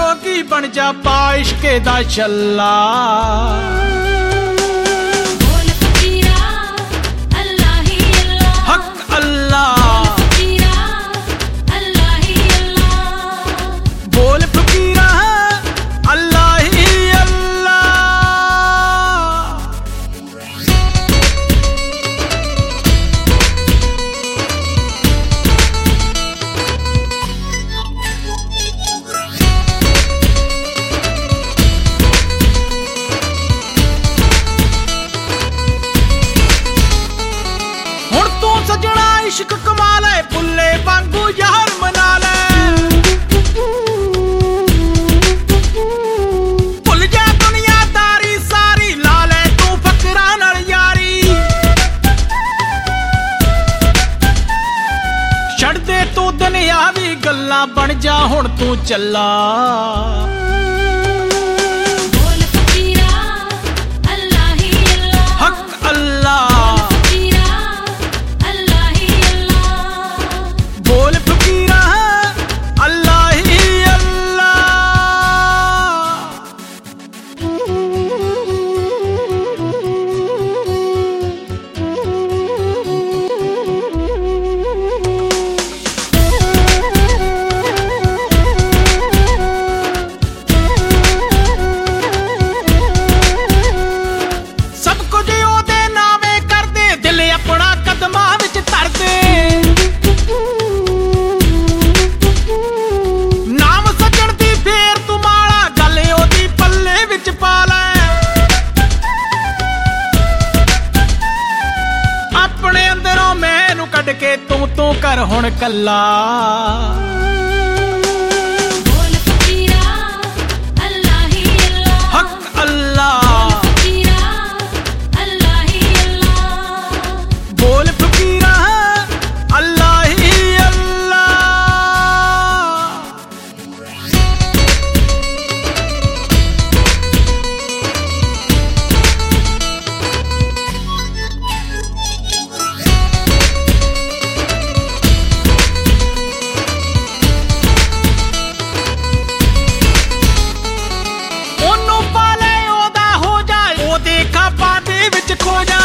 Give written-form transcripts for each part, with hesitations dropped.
जोगी बन जा पा इश्के दा छल्ला। बोल फकीरा अल्लाह ही अल्लाह, हक अल्लाह बोल फकीरा अल्लाह ही अल्लाह। हुण तू सजना इश्क कमा ले, बुल्ले वांगू यार मना ले। भुल जा दुनियादारी सारी, ला ले तू फकरां नाल यारी। छड़ दे तू दुनियावी गल्लां, बन जा हुण तू चल्ला। बोल फकीरा अल्लाह ही अल्लाह, हक अल्लाह बोल फकीरा अल्लाह ही अल्लाह। सब कुछ ओदे नामे कर दे, दिल अपना कदमां विच धर दे। नाम सजण दी फेर तू माला, गल ओदी पल्ले विच पा ले। अपने अंदरों मैनू कढ के तू कर हुण कल्ला। बोल फकीरा अल्लाह ही अल्लाह, हक अल्लाह बोल फकीरा अल्लाह ही अल्लाह। ओनू पाले ओदा हो जा, ओदे खाबां दे विच खो जा।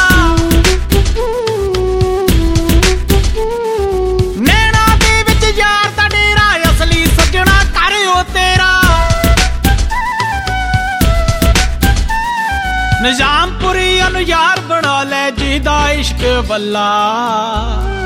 नैना दे विच यार दा डेरा, असली सजना कर ओ तेरा। निजामपुरी अनु यार बना ले, जिदा इश्क वल्ला।